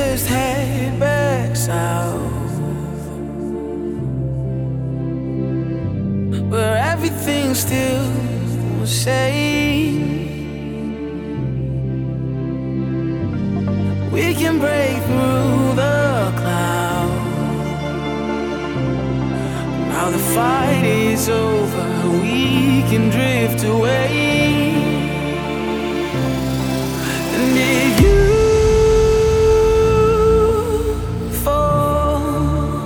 just head back south, where everything's still the same. We can break through the cloud. Now the fight is over, we can drift away. And if you fall,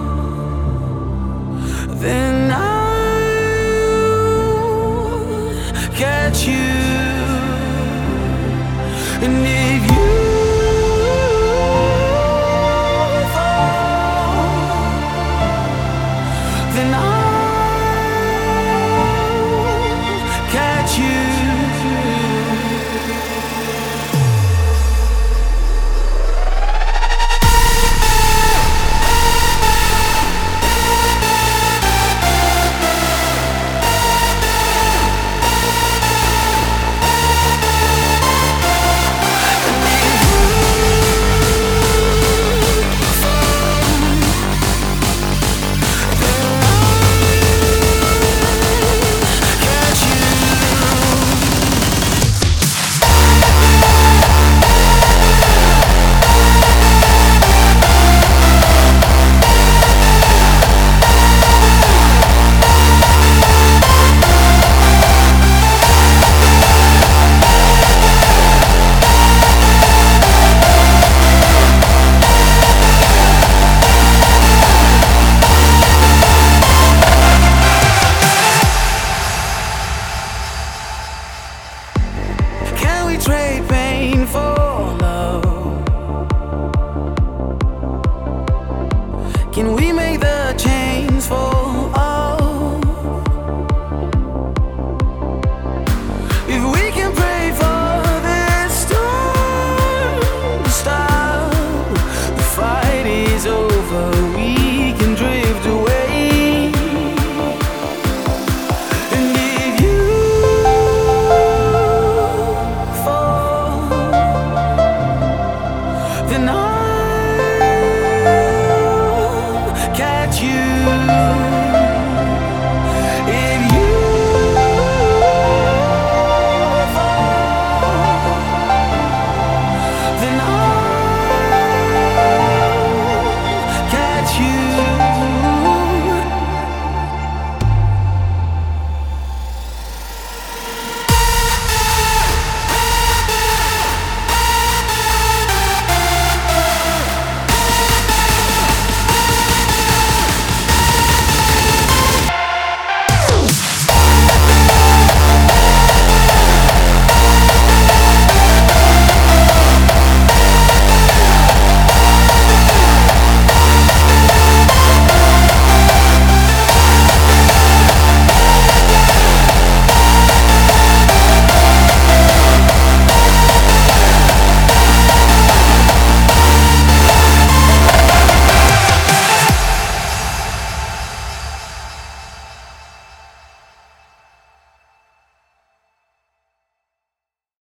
then I'll catch you. And if you fall, then I'll catch you. Trade pain for